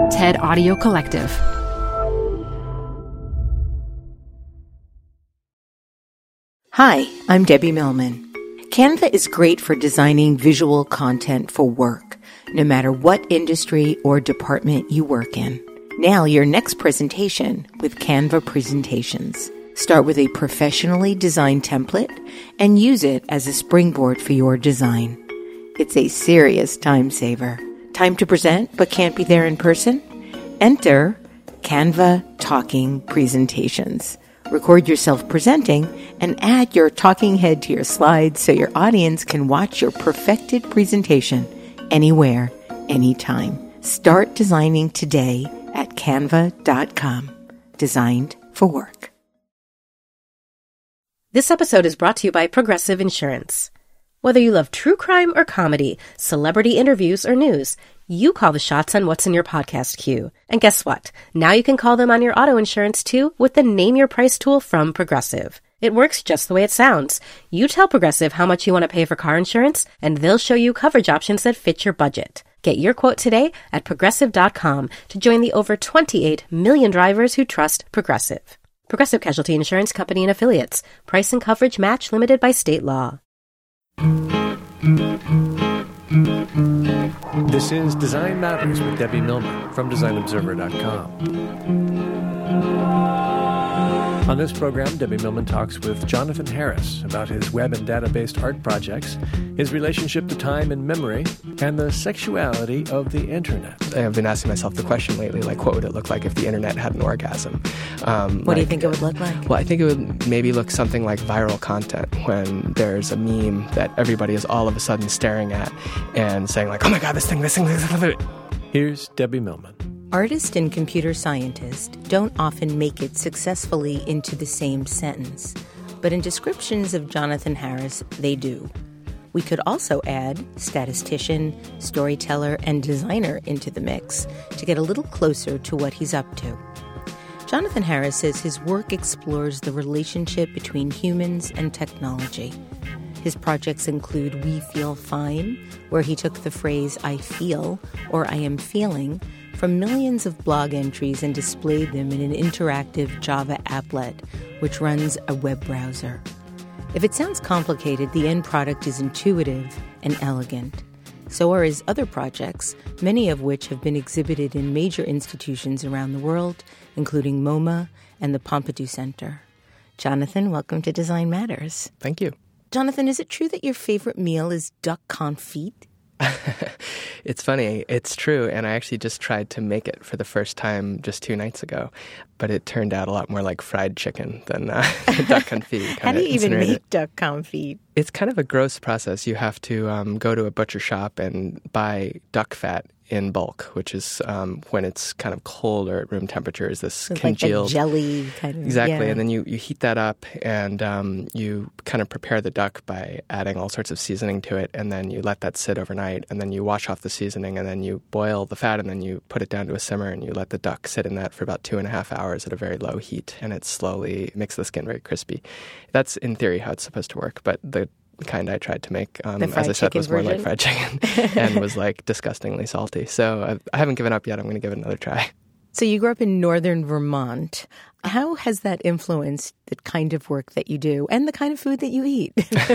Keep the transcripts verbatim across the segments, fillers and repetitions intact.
TED Audio Collective. Hi, I'm Debbie Millman. Canva is great for designing visual content for work, no matter what industry or department you work in. Now your next presentation with Canva Presentations. Start with a professionally designed template and use it as a springboard for your design. It's a serious time saver. Time to present but can't be there in person? Enter Canva Talking Presentations. Record yourself presenting and add your talking head to your slides so your audience can watch your perfected presentation anywhere, anytime. Start designing today at canva dot com. Designed for work. This episode is brought to you by Progressive Insurance. Whether you love true crime or comedy, celebrity interviews or news, you call the shots on what's in your podcast queue. And guess what? Now you can call them on your auto insurance too with the Name Your Price tool from Progressive. It works just the way it sounds. You tell Progressive how much you want to pay for car insurance, and they'll show you coverage options that fit your budget. Get your quote today at progressive dot com to join the over twenty-eight million drivers who trust Progressive. Progressive Casualty Insurance Company and Affiliates. Price and coverage match limited by state law. This is Design Matters with Debbie Millman from design observer dot com. On this program, Debbie Millman talks with Jonathan Harris about his web and data-based art projects, his relationship to time and memory, and the sexuality of the internet. I've been asking myself the question lately, like, what would it look like if the internet had an orgasm? Um, what like, do you think it would look like? Well, I think it would maybe look something like viral content, when there's a meme that everybody is all of a sudden staring at and saying, like, oh my God, this thing, this thing, this thing. Here's Debbie Millman. Artist and computer scientist don't often make it successfully into the same sentence, but in descriptions of Jonathan Harris, they do. We could also add statistician, storyteller, and designer into the mix to get a little closer to what he's up to. Jonathan Harris says his work explores the relationship between humans and technology. His projects include We Feel Fine, where he took the phrase I feel or I am feeling from millions of blog entries and displayed them in an interactive Java applet, which runs a web browser. If it sounds complicated, the end product is intuitive and elegant. So are his other projects, many of which have been exhibited in major institutions around the world, including MoMA and the Pompidou Center. Jonathan, welcome to Design Matters. Thank you. Jonathan, is it true that your favorite meal is duck confit? It's funny. It's true. And I actually just tried to make it for the first time just two nights ago. But it turned out a lot more like fried chicken than uh, duck confit. How do you even make it. duck confit? It's kind of a gross process. You have to um, go to a butcher shop and buy duck fat in bulk, which is um, when it's kind of cold or at room temperature, is this it's congealed like jelly kind of. Exactly, yeah. And then you, you heat that up and um, you kind of prepare the duck by adding all sorts of seasoning to it, and then you let that sit overnight, and then you wash off the seasoning, and then you boil the fat, and then you put it down to a simmer, and you let the duck sit in that for about two and a half hours at a very low heat, and it slowly makes the skin very crispy. That's in theory how it's supposed to work, but the kind I tried to make, um, as I said, was more version? like fried chicken and was like disgustingly salty. So I've, I haven't given up yet. I'm going to give it another try. So you grew up in northern Vermont. How has that influenced the kind of work that you do and the kind of food that you eat?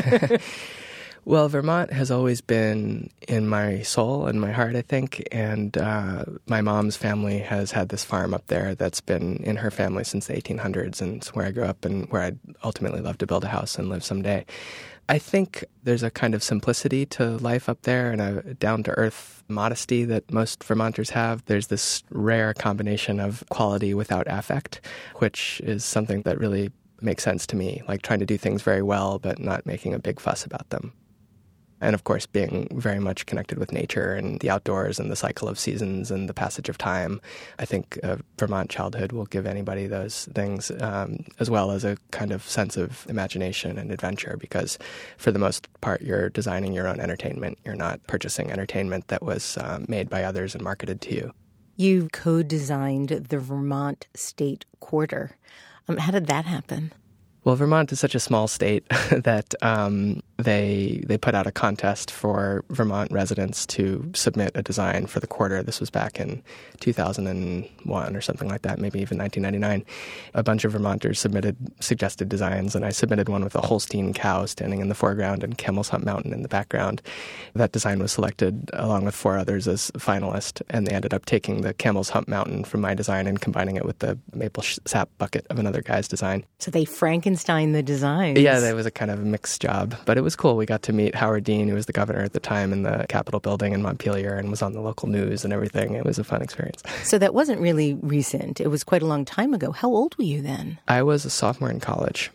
Well, Vermont has always been in my soul and my heart, I think. And uh, my mom's family has had this farm up there that's been in her family since the eighteen hundreds, and it's where I grew up and where I'd ultimately love to build a house and live someday. I think there's a kind of simplicity to life up there and a down-to-earth modesty that most Vermonters have. There's this rare combination of quality without affect, which is something that really makes sense to me, like trying to do things very well but not making a big fuss about them. And, of course, being very much connected with nature and the outdoors and the cycle of seasons and the passage of time. I think a Vermont childhood will give anybody those things, um, as well as a kind of sense of imagination and adventure, because for the most part, you're designing your own entertainment. You're not purchasing entertainment that was um, made by others and marketed to you. You co-designed the Vermont State Quarter. Um, how did that happen? Well, Vermont is such a small state that um, they they put out a contest for Vermont residents to submit a design for the quarter. This was back in two thousand one or something like that, maybe even nineteen ninety-nine. A bunch of Vermonters submitted suggested designs, and I submitted one with a Holstein cow standing in the foreground and Camel's Hump Mountain in the background. That design was selected along with four others as finalist, and they ended up taking the Camel's Hump Mountain from my design and combining it with the maple sap bucket of another guy's design. So they Frankenstein the designs. Yeah, that was a kind of a mixed job, but it was cool. We got to meet Howard Dean, who was the governor at the time, in the Capitol building in Montpelier and was on the local news and everything. It was a fun experience. So that wasn't really recent. It was quite a long time ago. How old were you then? I was a sophomore in college.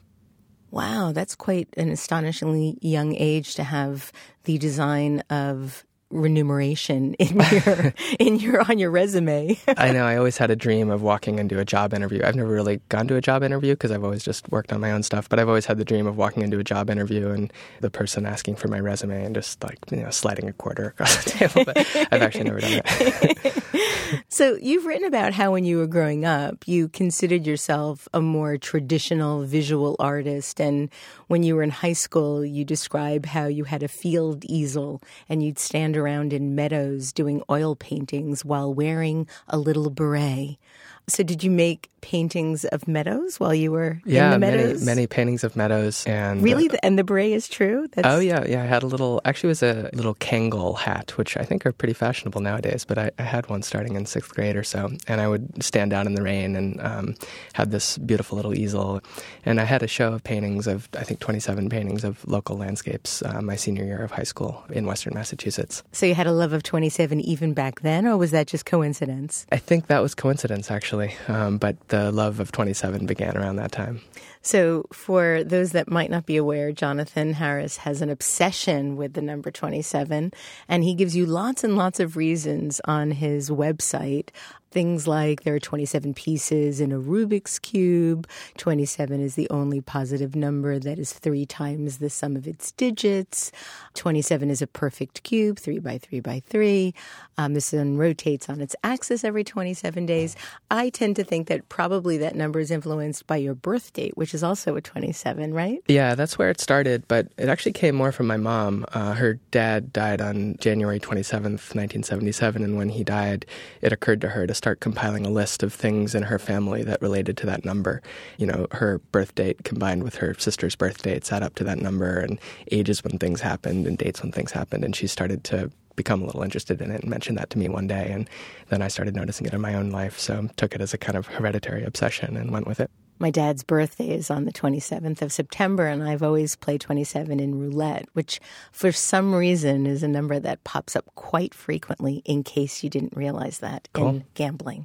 Wow, that's quite an astonishingly young age to have the design of remuneration in your in your on your resume. I know. I always had a dream of walking into a job interview. I've never really gone to a job interview because I've always just worked on my own stuff. But I've always had the dream of walking into a job interview and the person asking for my resume and just like you know sliding a quarter across the table. But I've actually never done that. So you've written about how when you were growing up, you considered yourself a more traditional visual artist. And when you were in high school, you describe how you had a field easel and you'd stand around in meadows doing oil paintings while wearing a little beret. So did you make paintings of meadows while you were yeah, in the meadows? many, many paintings of meadows. And really? Uh, and the beret is true? That's... Oh, yeah. Yeah, I had a little, actually it was a little Kangol hat, which I think are pretty fashionable nowadays, but I, I had one starting in sixth grade or so. And I would stand out in the rain and um, had this beautiful little easel. And I had a show of paintings of, I think, twenty-seven paintings of local landscapes uh, my senior year of high school in Western Massachusetts. So you had a love of twenty-seven even back then, or was that just coincidence? I think that was coincidence, actually. Um, but the love of twenty-seven began around that time. So for those that might not be aware, Jonathan Harris has an obsession with the number twenty-seven, and he gives you lots and lots of reasons on his website. Things like there are twenty-seven pieces in a Rubik's Cube. twenty-seven is the only positive number that is three times the sum of its digits. twenty-seven is a perfect cube, three by three by three. Um, the sun rotates on its axis every twenty-seven days. I tend to think that probably that number is influenced by your birth date, which is also a twenty-seven, right? Yeah, that's where it started, but it actually came more from my mom. Uh, her dad died on January twenty-seventh, nineteen seventy-seven, and when he died, it occurred to her to start compiling a list of things in her family that related to that number. You know, her birth date combined with her sister's birth dates add up to that number, and ages when things happened and dates when things happened, and she started to become a little interested in it and mentioned that to me one day, and then I started noticing it in my own life, so took it as a kind of hereditary obsession and went with it. My dad's birthday is on the twenty-seventh of September, and I've always played twenty-seven in roulette, which for some reason is a number that pops up quite frequently, in case you didn't realize that, cool. in gambling.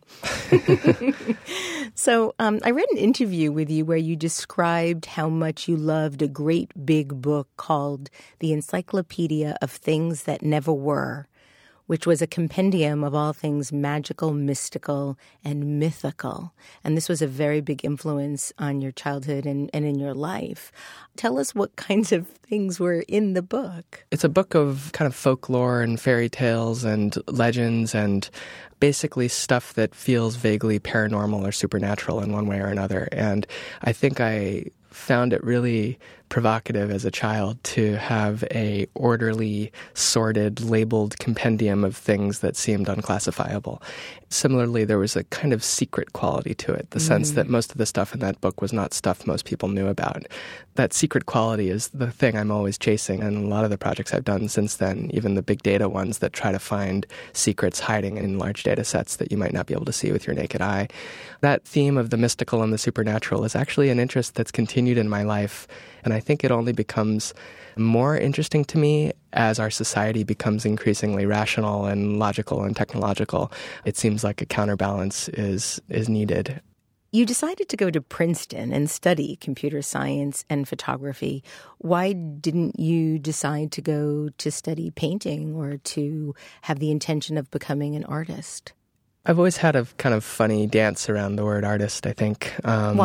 So um, I read an interview with you where you described how much you loved a great big book called The Encyclopedia of Things That Never Were, which was a compendium of all things magical, mystical, and mythical. And this was a very big influence on your childhood and, and in your life. Tell us what kinds of things were in the book. It's a book of kind of folklore and fairy tales and legends and basically stuff that feels vaguely paranormal or supernatural in one way or another. And I think I found it really provocative as a child to have a orderly, sorted, labeled compendium of things that seemed unclassifiable. Similarly, there was a kind of secret quality to it, the mm. sense that most of the stuff in that book was not stuff most people knew about. That secret quality is the thing I'm always chasing, and a lot of the projects I've done since then, even the big data ones that try to find secrets hiding in large data sets that you might not be able to see with your naked eye. That theme of the mystical and the supernatural is actually an interest that's continued in my life, and I think it only becomes more interesting to me as our society becomes increasingly rational and logical and technological. It seems like a counterbalance is is needed. You decided to go to Princeton and study computer science and photography. Why didn't you decide to go to study painting or to have the intention of becoming an artist? I've always had a kind of funny dance around the word artist, I think. Um, Why?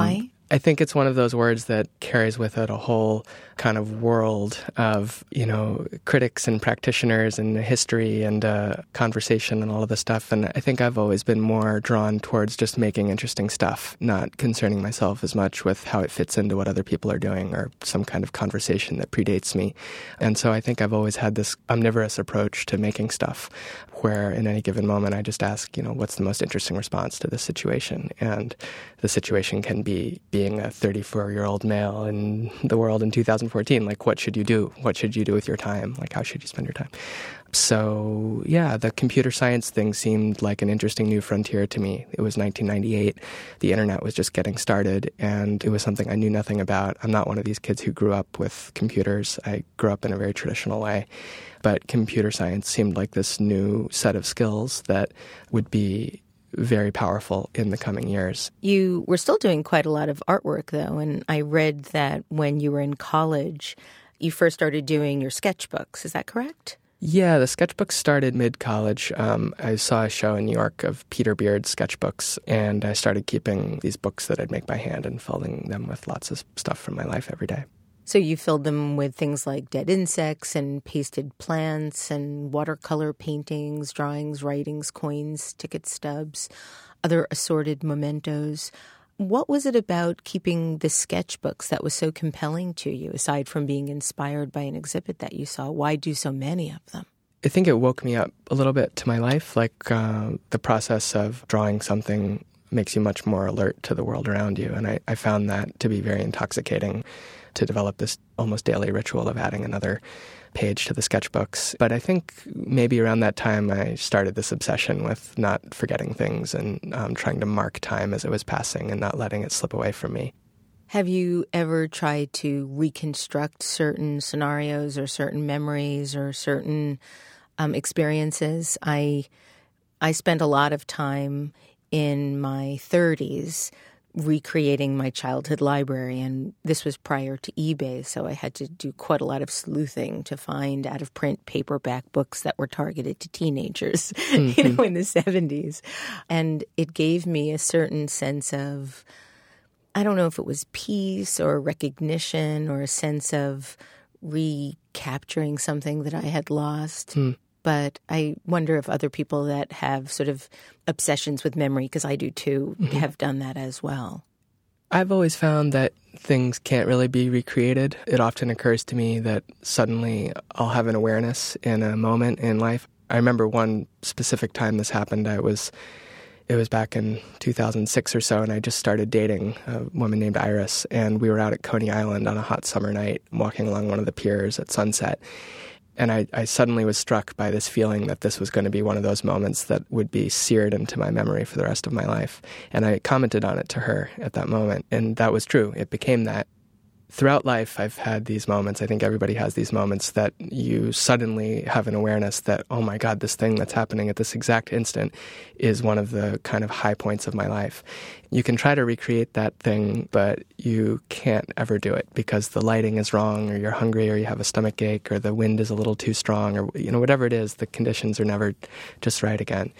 I think it's one of those words that carries with it a whole kind of world of, you know, critics and practitioners and history and uh, conversation and all of this stuff. And I think I've always been more drawn towards just making interesting stuff, not concerning myself as much with how it fits into what other people are doing or some kind of conversation that predates me. And so I think I've always had this omnivorous approach to making stuff where in any given moment I just ask, you know, what's the most interesting response to this situation? And the situation can be being a thirty-four-year-old male in the world in two thousand fourteen. Like, what should you do? What should you do with your time? Like, how should you spend your time? So, yeah, the computer science thing seemed like an interesting new frontier to me. It was nineteen ninety-eight. The internet was just getting started, and it was something I knew nothing about. I'm not one of these kids who grew up with computers. I grew up in a very traditional way. But computer science seemed like this new set of skills that would be very powerful in the coming years. You were still doing quite a lot of artwork, though, and I read that when you were in college, you first started doing your sketchbooks. Is that correct? Yeah, the sketchbooks started mid-college. Um, I saw a show in New York of Peter Beard's sketchbooks, and I started keeping these books that I'd make by hand and filling them with lots of stuff from my life every day. So you filled them with things like dead insects and pasted plants and watercolor paintings, drawings, writings, coins, ticket stubs, other assorted mementos. What was it about keeping the sketchbooks that was so compelling to you, aside from being inspired by an exhibit that you saw? Why do so many of them? I think it woke me up a little bit to my life. Like uh, the process of drawing something makes you much more alert to the world around you. And I, I found that to be very intoxicating, to develop this almost daily ritual of adding another page to the sketchbooks. But I think maybe around that time I started this obsession with not forgetting things and um, trying to mark time as it was passing and not letting it slip away from me. Have you ever tried to reconstruct certain scenarios or certain memories or certain um, experiences? I I spent a lot of time in my thirties recreating my childhood library, and this was prior to eBay, so I had to do quite a lot of sleuthing to find out-of-print paperback books that were targeted to teenagers, mm-hmm. you know, in the seventies. And it gave me a certain sense of, I don't know if it was peace or recognition or a sense of recapturing something that I had lost. Mm. But I wonder if other people that have sort of obsessions with memory, because I do too, mm-hmm. have done that as well. I've always found that things can't really be recreated. It often occurs to me that suddenly I'll have an awareness in a moment in life. I remember one specific time this happened. I was, it was back in two thousand six or so, and I just started dating a woman named Iris, and we were out at Coney Island on a hot summer night, walking along one of the piers at sunset. And I, I suddenly was struck by this feeling that this was going to be one of those moments that would be seared into my memory for the rest of my life. And I commented on it to her at that moment, and that was true. It became that. Throughout life, I've had these moments. I think everybody has these moments that you suddenly have an awareness that, oh my God, this thing that's happening at this exact instant is one of the kind of high points of my life. You can try to recreate that thing, but you can't ever do it because the lighting is wrong, or you're hungry, or you have a stomach ache, or the wind is a little too strong, or, you know, whatever it is, the conditions are never just right again.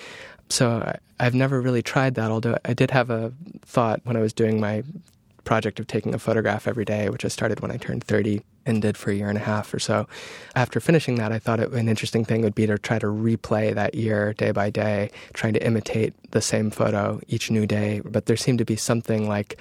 So I've never really tried that, although I did have a thought when I was doing my project of taking a photograph every day, which I started when I turned thirty and did for a year and a half or so. After finishing that, I thought it, an interesting thing would be to try to replay that year day by day, trying to imitate the same photo each new day. But there seemed to be something like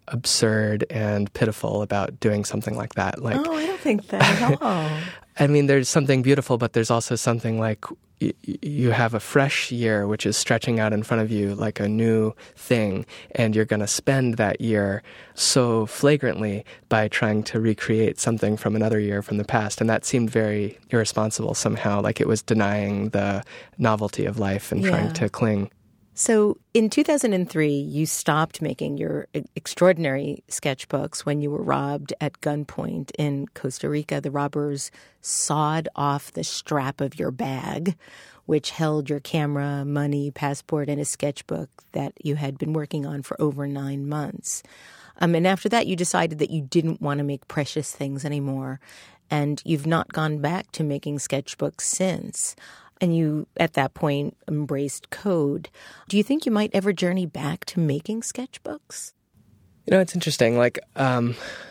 absurd and pitiful about doing something like that. Like, oh, I don't think that at all. I mean, there's something beautiful, but there's also something like y- you have a fresh year, which is stretching out in front of you like a new thing, and you're going to spend that year so flagrantly by trying to recreate something from another year from the past. And that seemed very irresponsible somehow, like it was denying the novelty of life and yeah. trying to cling. So in two thousand three, you stopped making your extraordinary sketchbooks when you were robbed at gunpoint in Costa Rica. The robbers sawed off the strap of your bag, which held your camera, money, passport, and a sketchbook that you had been working on for over nine months. Um, and after that, you decided that you didn't want to make precious things anymore, and you've not gone back to making sketchbooks since. And you, at that point, embraced code. Do you think you might ever journey back to making sketchbooks? You know, it's interesting. Like, um,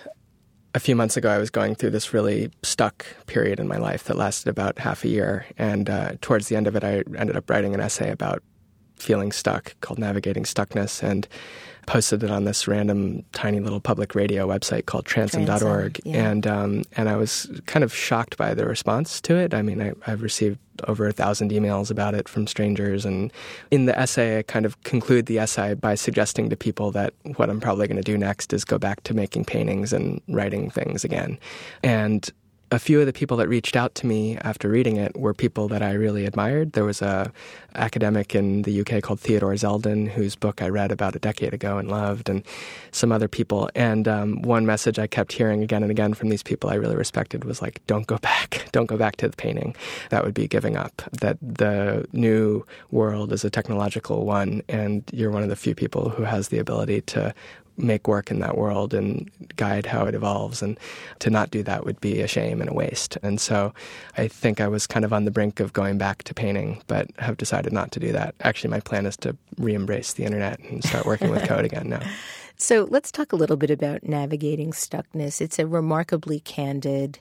a few months ago, I was going through this really stuck period in my life that lasted about half a year. And uh, towards the end of it, I ended up writing an essay about feeling stuck called Navigating Stuckness, and posted it on this random tiny little public radio website called transom dot org. Yeah. And um, and I was kind of shocked by the response to it. I mean, I, I've received over a thousand emails about it from strangers. And in the essay, I kind of conclude the essay by suggesting to people that what I'm probably going to do next is go back to making paintings and writing things again. And a few of the people that reached out to me after reading it were people that I really admired. There was a academic in the U K called Theodore Zeldin, whose book I read about a decade ago and loved, and some other people. And um, one message I kept hearing again and again from these people I really respected was like, don't go back. Don't go back to the painting. That would be giving up. That the new world is a technological one, and you're one of the few people who has the ability to make work in that world and guide how it evolves. And to not do that would be a shame and a waste. And so I think I was kind of on the brink of going back to painting, but have decided not to do that. Actually, my plan is to re-embrace the internet and start working with code again now. So let's talk a little bit about Navigating Stuckness. It's a remarkably candid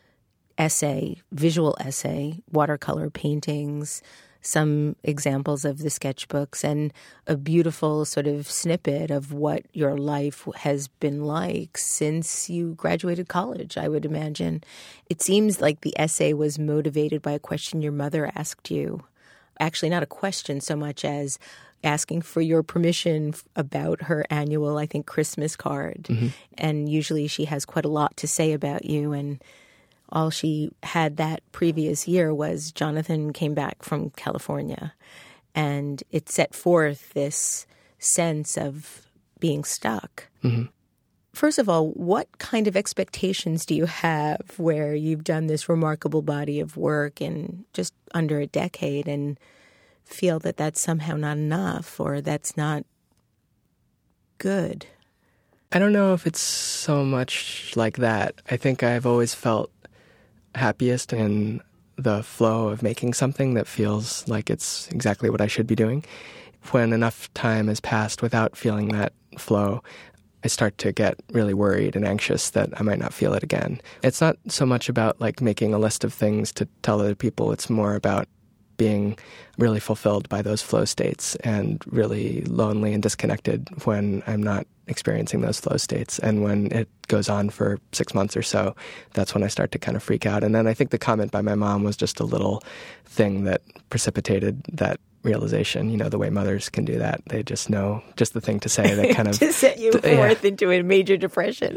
essay, visual essay, watercolor paintings, some examples of the sketchbooks, and a beautiful sort of snippet of what your life has been like since you graduated college, I would imagine. It seems like the essay was motivated by a question your mother asked you. Actually, not a question so much as asking for your permission about her annual, I think, Christmas card. Mm-hmm. And usually she has quite a lot to say about you, and all she had that previous year was Jonathan came back from California, and it set forth this sense of being stuck. Mm-hmm. First of all, what kind of expectations do you have where you've done this remarkable body of work in just under a decade and feel that that's somehow not enough or that's not good? I don't know if it's so much like that. I think I've always felt happiest in the flow of making something that feels like it's exactly what I should be doing. When enough time has passed without feeling that flow, I start to get really worried and anxious that I might not feel it again. It's not so much about like making a list of things to tell other people. It's more about being really fulfilled by those flow states and really lonely and disconnected when I'm not experiencing those flow states. And when it goes on for six months or so, that's when I start to kind of freak out. And then I think the comment by my mom was just a little thing that precipitated that realization. You know, the way mothers can do that. They just know just the thing to say that kind of to set you forth yeah. into a major depression.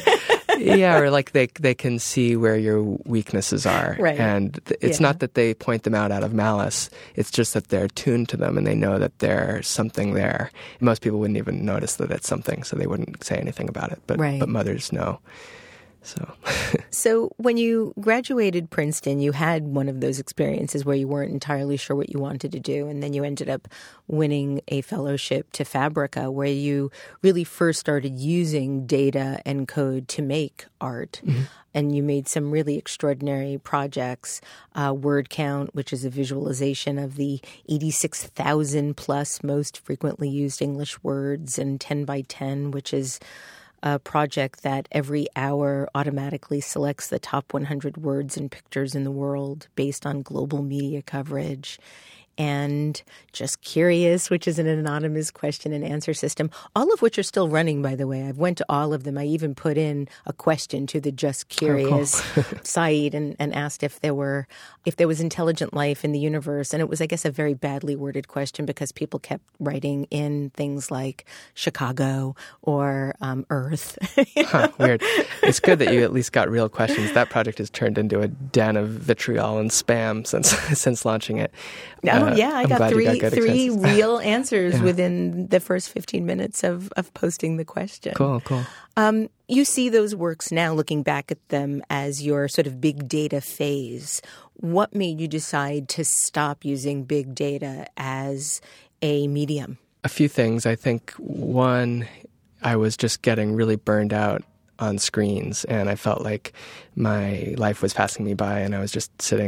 Yeah, or like they they can see where your weaknesses are. Right. And th- it's yeah. not that they point them out out of malice. It's just that they're tuned to them and they know that there's something there. Most people wouldn't even notice that it's something, so they wouldn't say anything about it. But right. but mothers know. So So when you graduated Princeton, you had one of those experiences where you weren't entirely sure what you wanted to do, and then you ended up winning a fellowship to Fabrica, where you really first started using data and code to make art. Mm-hmm. And you made some really extraordinary projects. Uh, Word Count, which is a visualization of the eighty-six thousand plus most frequently used English words, and ten by ten, which is a project that every hour automatically selects the top one hundred words and pictures in the world based on global media coverage. And Just Curious, which is an anonymous question and answer system, all of which are still running, by the way. I've went to all of them. I even put in a question to the Just Curious oh, cool. site and, and asked if there were if there was intelligent life in the universe. And it was, I guess, a very badly worded question because people kept writing in things like Chicago or um, Earth. Huh, weird. It's good that you at least got real questions. That project has turned into a den of vitriol and spam since since launching it. No. Oh, yeah, I I'm got three got three answers. real answers yeah. within the first fifteen minutes of, of posting the question. Cool, cool. Um, you see those works now, looking back at them as your sort of big data phase. What made you decide to stop using big data as a medium? A few things. I think one, I was just getting really burned out on screens, and I felt like my life was passing me by, and I was just sitting at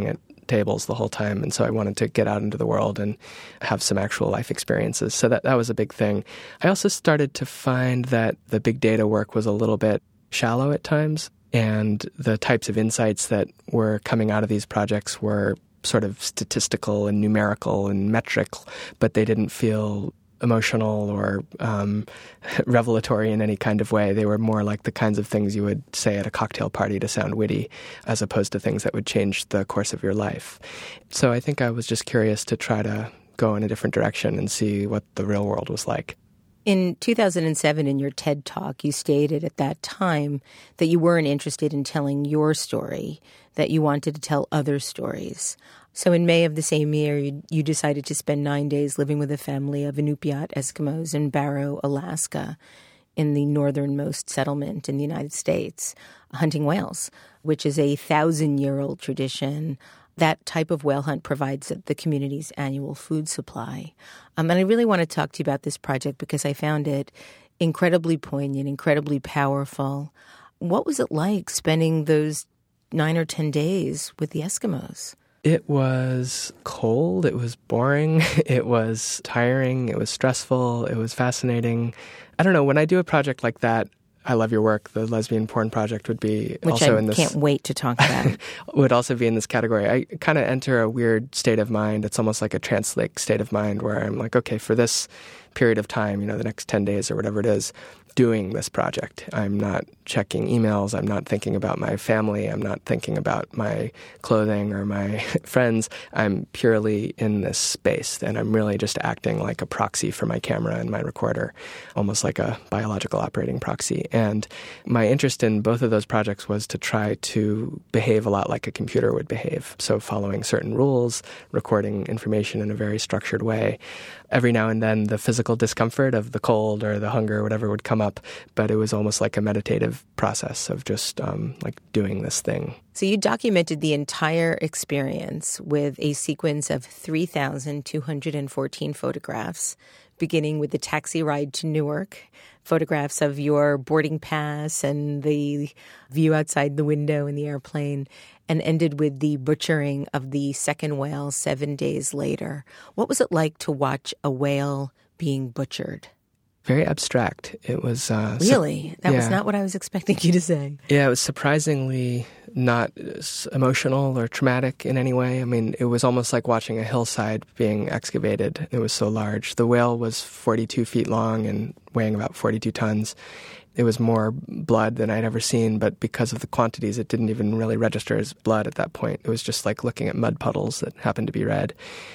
tables the whole time. And so I wanted to get out into the world and have some actual life experiences. So that, that was a big thing. I also started to find that the big data work was a little bit shallow at times. And the types of insights that were coming out of these projects were sort of statistical and numerical and metric, but they didn't feel emotional or um, revelatory in any kind of way. They were more like the kinds of things you would say at a cocktail party to sound witty, as opposed to things that would change the course of your life. So I think I was just curious to try to go in a different direction and see what the real world was like. In two thousand seven, in your TED Talk, you stated at that time that you weren't interested in telling your story, that you wanted to tell other stories. So in May of the same year, you, you decided to spend nine days living with a family of Inupiat Eskimos in Barrow, Alaska, in the northernmost settlement in the United States, hunting whales, which is a thousand-year-old tradition. That type of whale hunt provides the community's annual food supply. Um, and I really want to talk to you about this project because I found it incredibly poignant, incredibly powerful. What was it like spending those nine or ten days with the Eskimos? It was cold. It was boring. It was tiring. It was stressful. It was fascinating. I don't know. When I do a project like that, I love your work. The Lesbian Porn Project would be Which also I in this. Can't wait to talk about. Would also be in this category. I kind of enter a weird state of mind. It's almost like a trance-like state of mind where I'm like, okay, for this period of time, you know, the next ten days or whatever it is, doing this project. I'm not checking emails. I'm not thinking about my family. I'm not thinking about my clothing or my friends. I'm purely in this space, and I'm really just acting like a proxy for my camera and my recorder, almost like a biological operating proxy. And my interest in both of those projects was to try to behave a lot like a computer would behave. So following certain rules, recording information in a very structured way. Every now and then the physical discomfort of the cold or the hunger or whatever would come up, but it was almost like a meditative process of just um, like doing this thing. So you documented the entire experience with a sequence of three thousand two hundred fourteen photographs, beginning with the taxi ride to Newark, photographs of your boarding pass and the view outside the window in the airplane, and ended with the butchering of the second whale seven days later. What was it like to watch a whale being butchered? Very abstract. It was... Uh, really? Su- that yeah. was not what I was expecting you to say. Yeah, it was surprisingly not emotional or traumatic in any way. I mean, it was almost like watching a hillside being excavated. It was so large. The whale was forty-two feet long and weighing about forty-two tons. It was more blood than I'd ever seen, but because of the quantities, it didn't even really register as blood at that point. It was just like looking at mud puddles that happened to be red.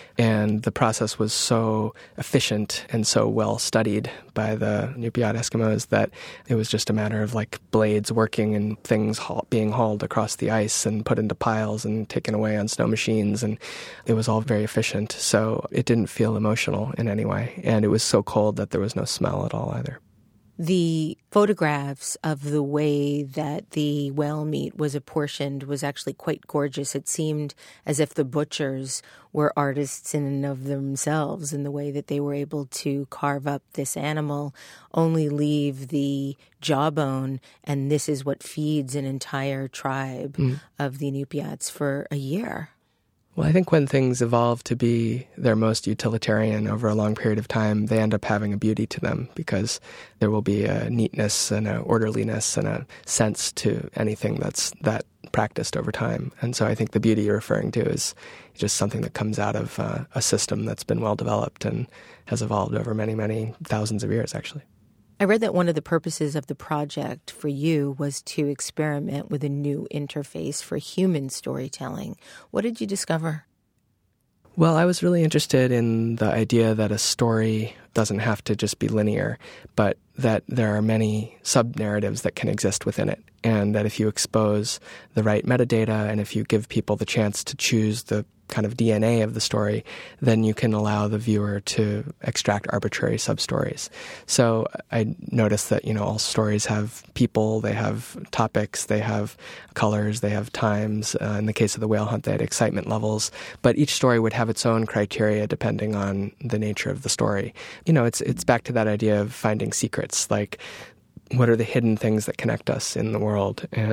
And the process was so efficient and so well studied by the Inupiat Eskimos that it was just a matter of like blades working and things haul- being hauled across the ice and put into piles and taken away on snow machines. And it was all very efficient. So it didn't feel emotional in any way. And it was so cold that there was no smell at all either. The photographs of the way that the whale meat was apportioned was actually quite gorgeous. It seemed as if the butchers were artists in and of themselves in the way that they were able to carve up this animal, only leave the jawbone, and this is what feeds an entire tribe mm. of the Inupiats for a year. Well, I think when things evolve to be their most utilitarian over a long period of time, they end up having a beauty to them because there will be a neatness and an orderliness and a sense to anything that's that practiced over time. And so I think the beauty you're referring to is just something that comes out of uh, a system that's been well developed and has evolved over many, many thousands of years, actually. I read that one of the purposes of the project for you was to experiment with a new interface for human storytelling. What did you discover? Well, I was really interested in the idea that a story doesn't have to just be linear, but that there are many sub-narratives that can exist within it. And that if you expose the right metadata and if you give people the chance to choose the kind of D N A of the story, then you can allow the viewer to extract arbitrary sub-stories. So I noticed that, you know, all stories have people, they have topics, they have colors, they have times. Uh, in the case of the whale hunt, they had excitement levels. But each story would have its own criteria depending on the nature of the story. You know, it's it's back to that idea of finding secrets, like what are the hidden things that connect us in the world? And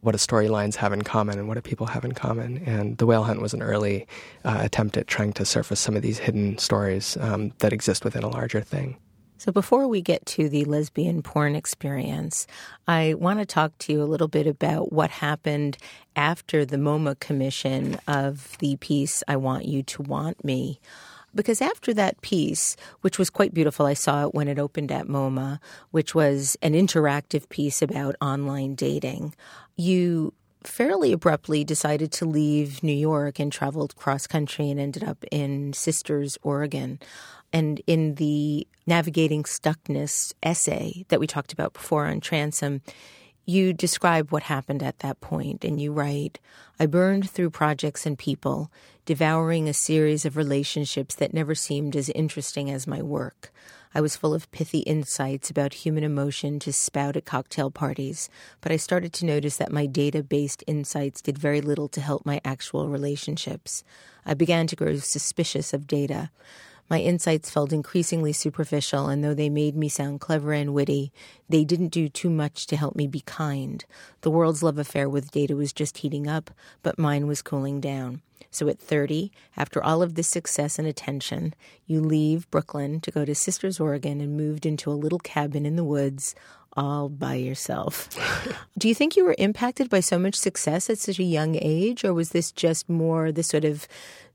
what do storylines have in common and what do people have in common. And The Whale Hunt was an early uh, attempt at trying to surface some of these hidden stories um, that exist within a larger thing. So before we get to the lesbian porn experience, I want to talk to you a little bit about what happened after the MoMA commission of the piece, I Want You to Want Me. Because after that piece, which was quite beautiful, I saw it when it opened at MoMA, which was an interactive piece about online dating, you fairly abruptly decided to leave New York and traveled cross-country and ended up in Sisters, Oregon. And in the Navigating Stuckness essay that we talked about before on Transom, you describe what happened at that point, and you write, I burned through projects and people, devouring a series of relationships that never seemed as interesting as my work. I was full of pithy insights about human emotion to spout at cocktail parties, but I started to notice that my data-based insights did very little to help my actual relationships. I began to grow suspicious of data. My insights felt increasingly superficial, and though they made me sound clever and witty, they didn't do too much to help me be kind. The world's love affair with data was just heating up, but mine was cooling down. So at thirty, after all of this success and attention, you leave Brooklyn to go to Sisters, Oregon, and moved into a little cabin in the woods all by yourself. Do you think you were impacted by so much success at such a young age, or was this just more the sort of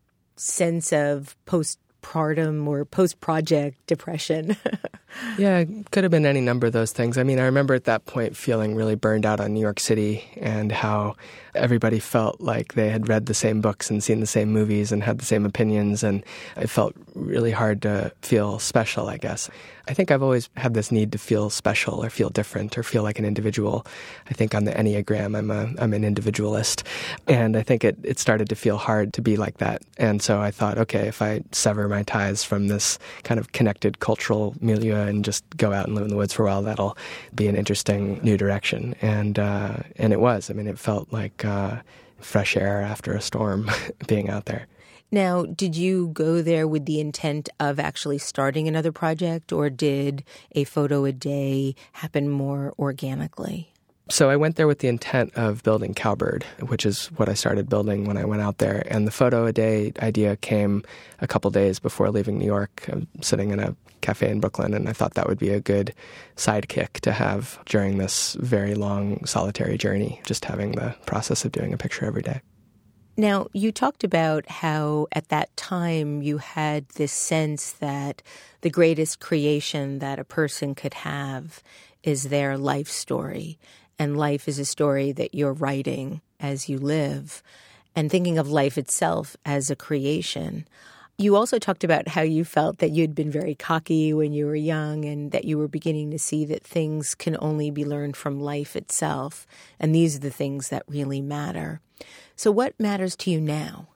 sense of post postpartum or post-project depression? Yeah, it could have been any number of those things. I mean, I remember at that point feeling really burned out on New York City and how everybody felt like they had read the same books and seen the same movies and had the same opinions, and it felt really hard to feel special, I guess. I think I've always had this need to feel special or feel different or feel like an individual. I think on the Enneagram, I'm a I'm an individualist, and I think it, it started to feel hard to be like that. And so I thought, okay, if I sever my ties from this kind of connected cultural milieu and just go out and live in the woods for a while, that'll be an interesting new direction. And uh, and it was. I mean, it felt like uh, fresh air after a storm being out there. Now, did you go there with the intent of actually starting another project, or did a photo a day happen more organically? So I went there with the intent of building Cowbird, which is what I started building when I went out there. And the photo a day idea came a couple days before leaving New York. I'm sitting in a cafe in Brooklyn, and I thought that would be a good sidekick to have during this very long solitary journey, just having the process of doing a picture every day. Now, you talked about how at that time you had this sense that the greatest creation that a person could have is their life story. And life is a story that you're writing as you live, and thinking of life itself as a creation. You also talked about how you felt that you'd been very cocky when you were young and that you were beginning to see that things can only be learned from life itself. And these are the things that really matter. So what matters to you now?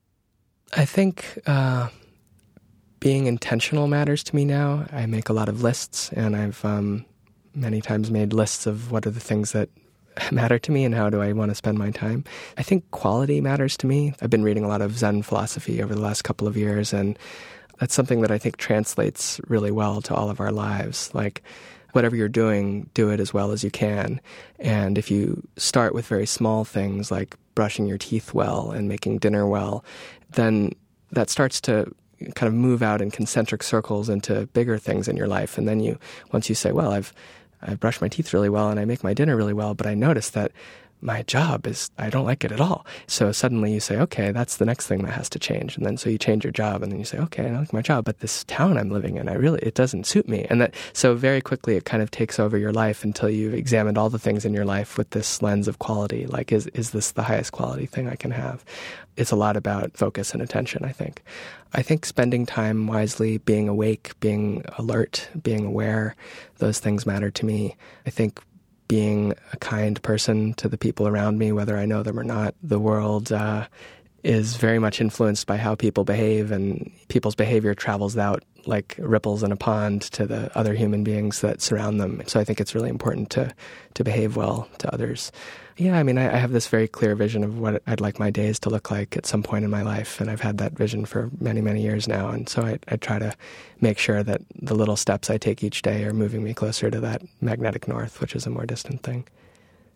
I think uh, being intentional matters to me now. I make a lot of lists, and I've um, many times made lists of what are the things that matter to me and how do I want to spend my time. I think quality matters to me. I've been reading a lot of Zen philosophy over the last couple of years, and that's something that I think translates really well to all of our lives. Like, whatever you're doing, do it as well as you can. And if you start with very small things like brushing your teeth well and making dinner well, then that starts to kind of move out in concentric circles into bigger things in your life. And then you, once you say, well, I've I've brushed my teeth really well and I make my dinner really well, but I notice that my job is, I don't like it at all. So suddenly you say, okay, that's the next thing that has to change. And then so you change your job, and then you say, okay, I like my job, but this town I'm living in, I really, it doesn't suit me. And that, so very quickly it kind of takes over your life until you've examined all the things in your life with this lens of quality. Like, is, is this the highest quality thing I can have? It's a lot about focus and attention, I think. I think spending time wisely, being awake, being alert, being aware, those things matter to me. I think being a kind person to the people around me, whether I know them or not. The world uh, is very much influenced by how people behave, and people's behavior travels out like ripples in a pond to the other human beings that surround them. So I think it's really important to, to behave well to others. Yeah, I mean, I, I have this very clear vision of what I'd like my days to look like at some point in my life, and I've had that vision for many, many years now. And so I, I try to make sure that the little steps I take each day are moving me closer to that magnetic north, which is a more distant thing.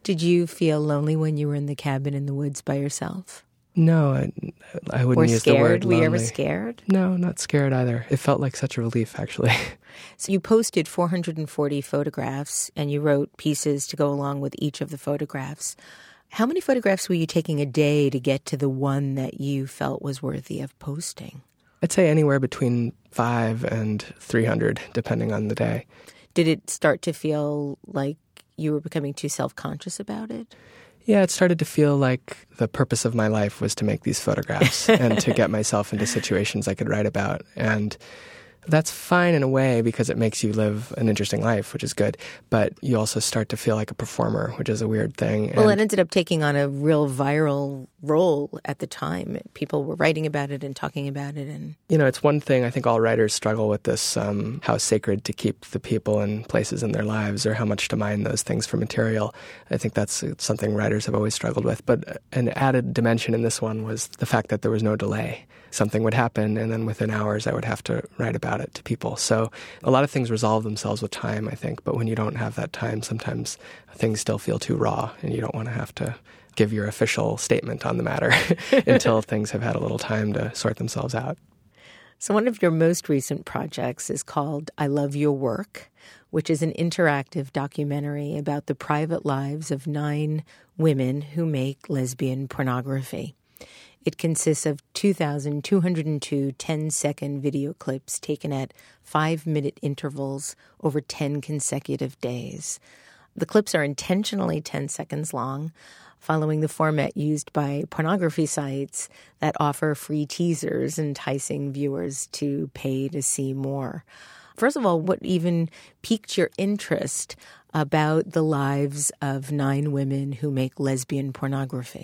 Did you feel lonely when you were in the cabin in the woods by yourself? No, I, I wouldn't or use scared? the word lonely. Were you ever scared? No, not scared either. It felt like such a relief, actually. So you posted four hundred forty photographs, and you wrote pieces to go along with each of the photographs. How many photographs were you taking a day to get to the one that you felt was worthy of posting? I'd say anywhere between five and three hundred, depending on the day. Did it start to feel like you were becoming too self-conscious about it? Yeah, it started to feel like the purpose of my life was to make these photographs and to get myself into situations I could write about. And that's fine in a way because it makes you live an interesting life, which is good. But you also start to feel like a performer, which is a weird thing. Well, and it ended up taking on a real viral role at the time. People were writing about it and talking about it. And you know, it's one thing, I think all writers struggle with this, um, how sacred to keep the people and places in their lives or how much to mine those things for material. I think that's something writers have always struggled with. But an added dimension in this one was the fact that there was no delay. Something would happen, and then within hours I would have to write about it to people. So a lot of things resolve themselves with time, I think. But when you don't have that time, sometimes things still feel too raw, and you don't want to have to give your official statement on the matter until things have had a little time to sort themselves out. So one of your most recent projects is called I Love Your Work, which is an interactive documentary about the private lives of nine women who make lesbian pornography. It consists of two thousand two hundred two ten-second video clips taken at five-minute intervals over ten consecutive days. The clips are intentionally ten seconds long, following the format used by pornography sites that offer free teasers, enticing viewers to pay to see more. First of all, what even piqued your interest about the lives of nine women who make lesbian pornography?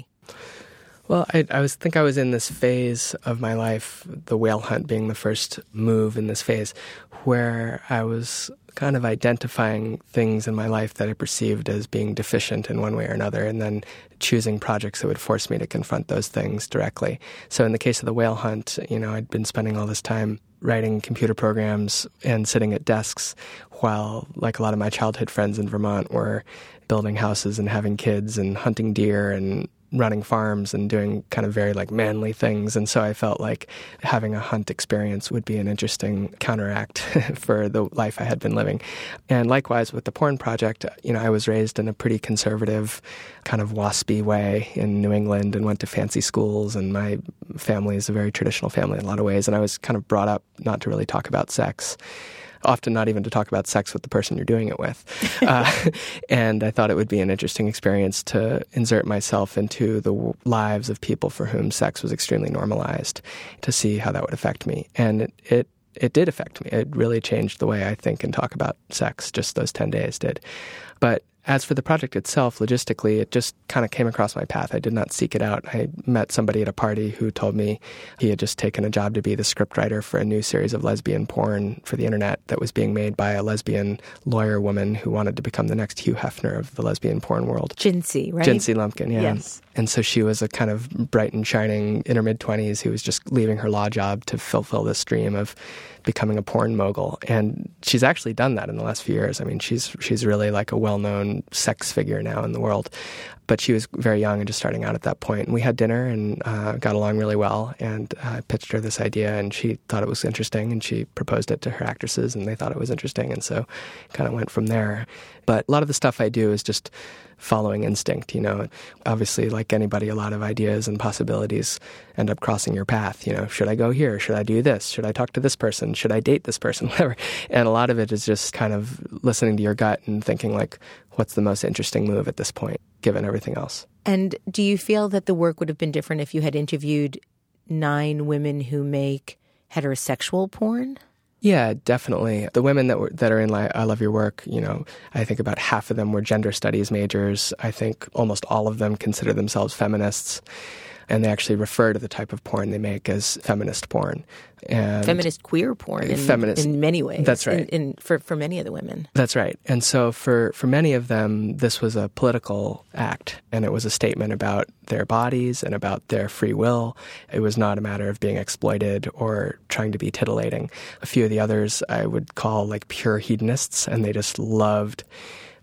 Well, I, I was think I was in this phase of my life, the whale hunt being the first move in this phase, where I was kind of identifying things in my life that I perceived as being deficient in one way or another, and then choosing projects that would force me to confront those things directly. So in the case of the whale hunt, you know, I'd been spending all this time writing computer programs and sitting at desks while, like a lot of my childhood friends in Vermont, were building houses and having kids and hunting deer and running farms and doing kind of very like manly things. And so I felt like having a hunt experience would be an interesting counteract for the life I had been living. And likewise with the porn project, you know, I was raised in a pretty conservative kind of waspy way in New England and went to fancy schools, and my family is a very traditional family in a lot of ways. And I was kind of brought up not to really talk about sex. Often not even to talk about sex with the person you're doing it with. Uh, and I thought it would be an interesting experience to insert myself into the w- lives of people for whom sex was extremely normalized, to see how that would affect me. And it, it, it did affect me. It really changed the way I think and talk about sex, just those ten days did. But as for the project itself, logistically, it just kind of came across my path. I did not seek it out. I met somebody at a party who told me he had just taken a job to be the scriptwriter for a new series of lesbian porn for the internet that was being made by a lesbian lawyer woman who wanted to become the next Hugh Hefner of the lesbian porn world. Jinsey, right? Jinsey Lumpkin, yeah. Yes. And so she was a kind of bright and shining in her mid-twenties who was just leaving her law job to fulfill this dream of becoming a porn mogul. And she's actually done that in the last few years. I mean, she's she's really like a well-known sex figure now in the world. But she was very young and just starting out at that point. And we had dinner and uh, got along really well. And I uh, pitched her this idea, and she thought it was interesting. And she proposed it to her actresses, and they thought it was interesting. And so kind of went from there. But a lot of the stuff I do is just following instinct, you know. Obviously, like anybody, a lot of ideas and possibilities end up crossing your path. You know, should I go here? Should I do this? Should I talk to this person? Should I date this person? Whatever. And a lot of it is just kind of listening to your gut and thinking, like, what's the most interesting move at this point, given everything else? And do you feel that the work would have been different if you had interviewed nine women who make heterosexual porn? Yeah, definitely. The women that were, that are in I Love Your Work, you know, I think about half of them were gender studies majors. I think almost all of them consider themselves feminists. And they actually refer to the type of porn they make as feminist porn. And feminist queer porn in, feminist, in many ways. That's right. In, in, for, for many of the women. That's right. And so for, for many of them, this was a political act. And it was a statement about their bodies and about their free will. It was not a matter of being exploited or trying to be titillating. A few of the others I would call like pure hedonists, and they just loved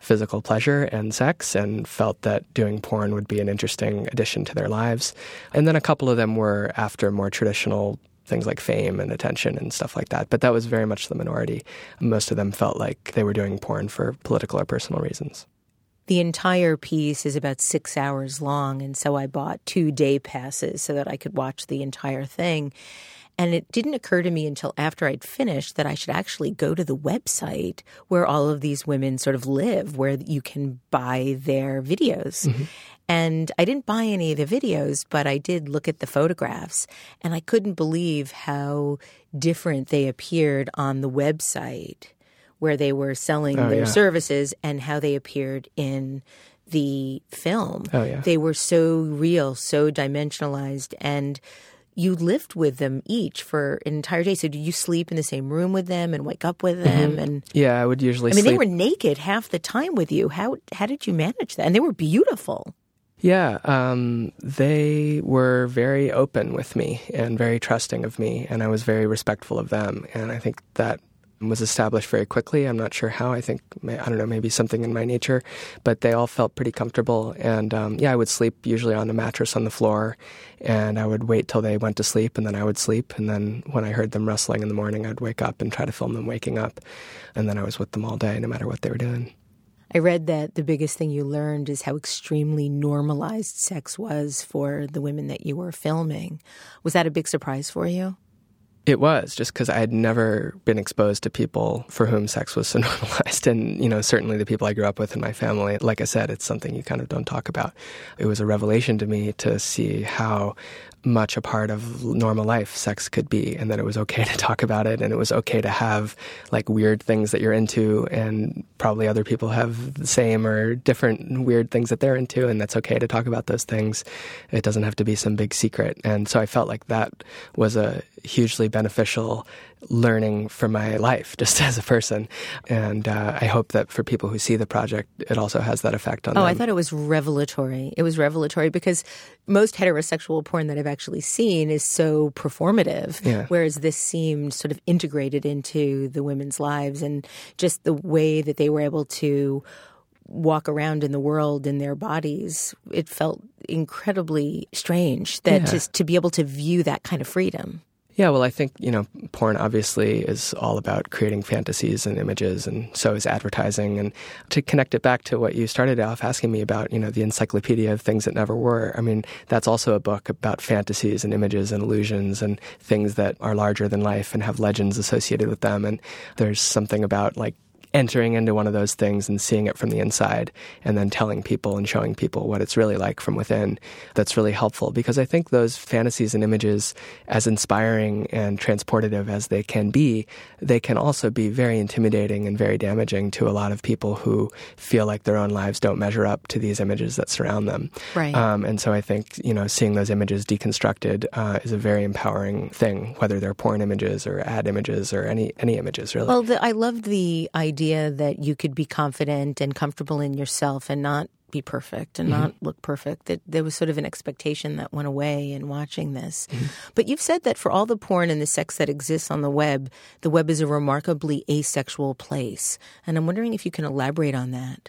physical pleasure and sex and felt that doing porn would be an interesting addition to their lives. And then a couple of them were after more traditional things like fame and attention and stuff like that. But that was very much the minority. Most of them felt like they were doing porn for political or personal reasons. The entire piece is about six hours long, and so I bought two day passes so that I could watch the entire thing. And it didn't occur to me until after I'd finished that I should actually go to the website where all of these women sort of live, where you can buy their videos. Mm-hmm. And I didn't buy any of the videos, but I did look at the photographs, and I couldn't believe how different they appeared on the website where they were selling oh, their yeah. services and how they appeared in the film. Oh, yeah. They were so real, so dimensionalized, and you lived with them each for an entire day. So did you sleep in the same room with them and wake up with them? Mm-hmm. And yeah, I would usually I mean, sleep. they were naked half the time with you. How how did you manage that? And they were beautiful. Yeah, um, they were very open with me and very trusting of me, and I was very respectful of them. And I think that was established very quickly. I'm not sure how. I think, I don't know, maybe something in my nature. But they all felt pretty comfortable. And um, yeah, I would sleep usually on a mattress on the floor, and I would wait till they went to sleep, and then I would sleep. And then when I heard them rustling in the morning, I'd wake up and try to film them waking up. And then I was with them all day, no matter what they were doing. I read that the biggest thing you learned is how extremely normalized sex was for the women that you were filming. Was that a big surprise for you? It was, just because I had never been exposed to people for whom sex was so normalized. And, you know, certainly the people I grew up with in my family, like I said, it's something you kind of don't talk about. It was a revelation to me to see how much a part of normal life sex could be, and that it was okay to talk about it, and it was okay to have like weird things that you're into, and probably other people have the same or different weird things that they're into, and that's okay to talk about those things. It doesn't have to be some big secret. And so I felt like that was a hugely beneficial learning for my life just as a person. And uh, I hope that for people who see the project, it also has that effect on oh, them. Oh, I thought it was revelatory. It was revelatory because most heterosexual porn that I've actually seen is so performative, yeah. whereas this seemed sort of integrated into the women's lives, and just the way that they were able to walk around in the world in their bodies. It felt incredibly strange that yeah. just to be able to view that kind of freedom. Yeah, well, I think, you know, porn obviously is all about creating fantasies and images, and so is advertising. And to connect it back to what you started off asking me about, you know, the encyclopedia of things that never were, I mean, that's also a book about fantasies and images and illusions and things that are larger than life and have legends associated with them. And there's something about, like, entering into one of those things and seeing it from the inside and then telling people and showing people what it's really like from within, that's really helpful. Because I think those fantasies and images, as inspiring and transportative as they can be, they can also be very intimidating and very damaging to a lot of people who feel like their own lives don't measure up to these images that surround them. Right. Um, and so I think, you know, seeing those images deconstructed uh, is a very empowering thing, whether they're porn images or ad images or any, any images, really. Well, the, I love the idea that you could be confident and comfortable in yourself and not be perfect and mm-hmm. not look perfect. That there was sort of an expectation that went away in watching this. Mm-hmm. But you've said that for all the porn and the sex that exists on the web, the web is a remarkably asexual place. And I'm wondering if you can elaborate on that.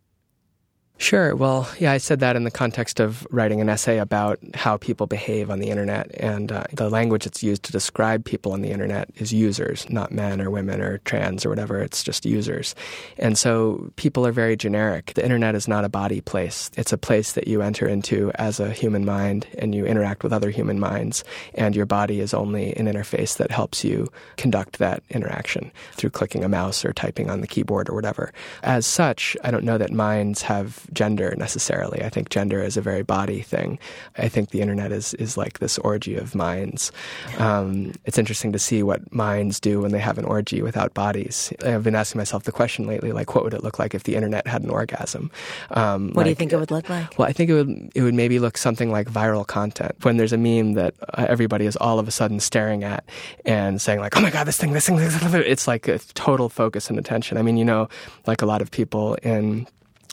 Sure. Well, yeah, I said that in the context of writing an essay about how people behave on the internet. And uh, the language that's used to describe people on the internet is users, not men or women or trans or whatever. It's just users. And so people are very generic. The internet is not a body place. It's a place that you enter into as a human mind, and you interact with other human minds. And your body is only an interface that helps you conduct that interaction through clicking a mouse or typing on the keyboard or whatever. As such, I don't know that minds have gender necessarily. I think gender is a very body thing. I think the internet is is like this orgy of minds. Um, it's interesting to see what minds do when they have an orgy without bodies. I've been asking myself the question lately, like, what would it look like if the internet had an orgasm? Um, what like, do you think it would look like? Well, I think it would it would maybe look something like viral content. When there's a meme that everybody is all of a sudden staring at and saying like, oh my God, this thing, this thing, this thing. It's like a total focus and attention. I mean, you know, like a lot of people in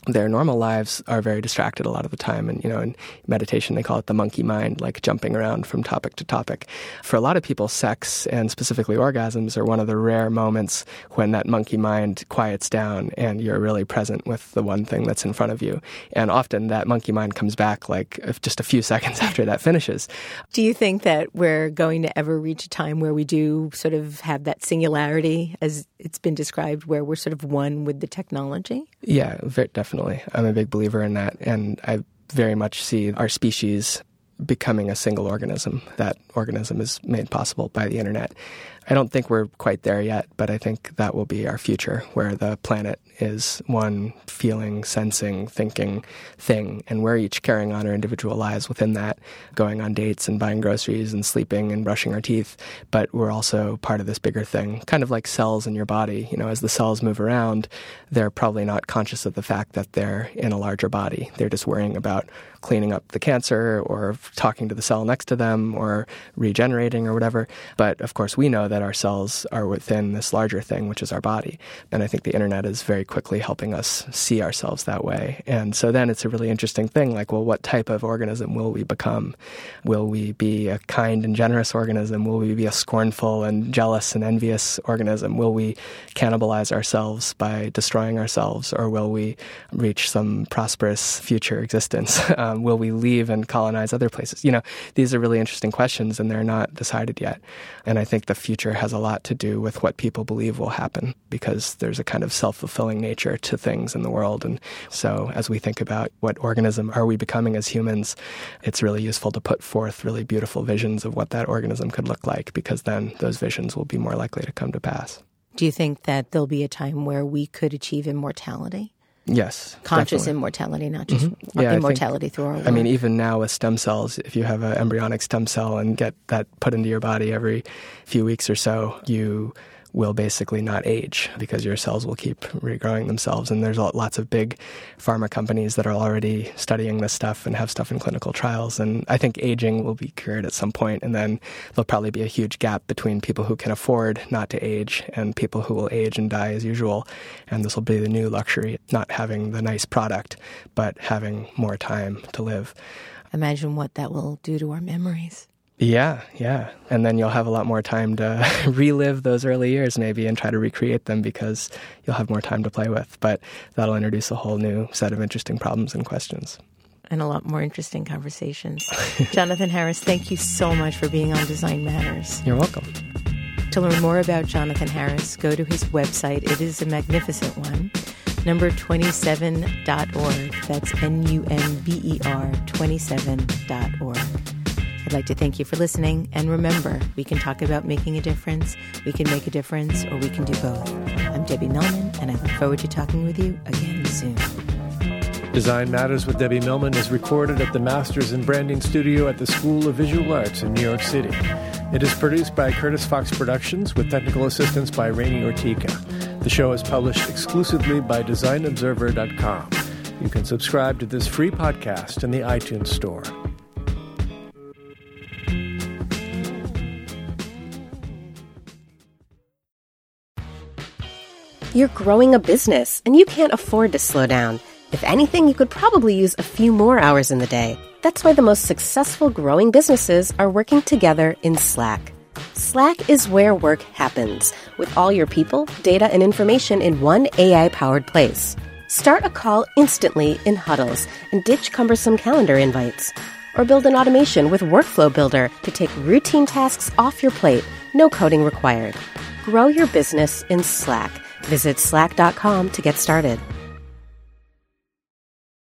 their normal lives are very distracted a lot of the time. And, you know, in meditation, they call it the monkey mind, like jumping around from topic to topic. For a lot of people, sex and specifically orgasms are one of the rare moments when that monkey mind quiets down and you're really present with the one thing that's in front of you. And often that monkey mind comes back like just a few seconds after that finishes. Do you think that we're going to ever reach a time where we do sort of have that singularity, as it's been described, where we're sort of one with the technology? Yeah, very, definitely. I'm a big believer in that, and I very much see our species becoming a single organism. That organism is made possible by the internet. I don't think we're quite there yet, but I think that will be our future, where the planet is one feeling, sensing, thinking thing, and we're each carrying on our individual lives within that, going on dates and buying groceries and sleeping and brushing our teeth, but we're also part of this bigger thing, kind of like cells in your body. You know, as the cells move around, they're probably not conscious of the fact that they're in a larger body. They're just worrying about cleaning up the cancer or talking to the cell next to them or regenerating or whatever. But of course, we know that our cells are within this larger thing, which is our body. And I think the internet is very quickly helping us see ourselves that way. And so then it's a really interesting thing, like, well, what type of organism will we become? Will we be a kind and generous organism? Will we be a scornful and jealous and envious organism? Will we cannibalize ourselves by destroying ourselves? Or will we reach some prosperous future existence? Um, will we leave and colonize other places? You know, these are really interesting questions, and they're not decided yet. And I think the future has a lot to do with what people believe will happen, because there's a kind of self-fulfilling nature to things in the world. And so as we think about what organism are we becoming as humans, it's really useful to put forth really beautiful visions of what that organism could look like, because then those visions will be more likely to come to pass. Do you think that there'll be a time where we could achieve immortality? Yes. Conscious definitely. immortality, not just mm-hmm. yeah, immortality think, through our work. I mean, even now with stem cells, if you have an embryonic stem cell and get that put into your body every few weeks or so, you will basically not age because your cells will keep regrowing themselves. And there's lots of big pharma companies that are already studying this stuff and have stuff in clinical trials. And I think aging will be cured at some point, and then there'll probably be a huge gap between people who can afford not to age and people who will age and die as usual. And this will be the new luxury, not having the nice product, but having more time to live. Imagine what that will do to our memories. Yeah, yeah. And then you'll have a lot more time to relive those early years maybe and try to recreate them, because you'll have more time to play with. But that'll introduce a whole new set of interesting problems and questions. And a lot more interesting conversations. Jonathan Harris, thank you so much for being on Design Matters. You're welcome. To learn more about Jonathan Harris, go to his website. It is a magnificent one. number twenty-seven dot org. That's N U M B E R twenty-seven dot org. I'd like to thank you for listening. And remember, we can talk about making a difference, we can make a difference, or we can do both. I'm Debbie Millman, and I look forward to talking with you again soon. Design Matters with Debbie Millman is recorded at the Masters in Branding Studio at the School of Visual Arts in New York City. It is produced by Curtis Fox Productions with technical assistance by Rainey Ortica. The show is published exclusively by design observer dot com. You can subscribe to this free podcast in the iTunes Store. You're growing a business, and you can't afford to slow down. If anything, you could probably use a few more hours in the day. That's why the most successful growing businesses are working together in Slack. Slack is where work happens, with all your people, data, and information in one A I-powered place. Start a call instantly in huddles and ditch cumbersome calendar invites. Or build an automation with Workflow Builder to take routine tasks off your plate, no coding required. Grow your business in Slack. Visit slack dot com to get started.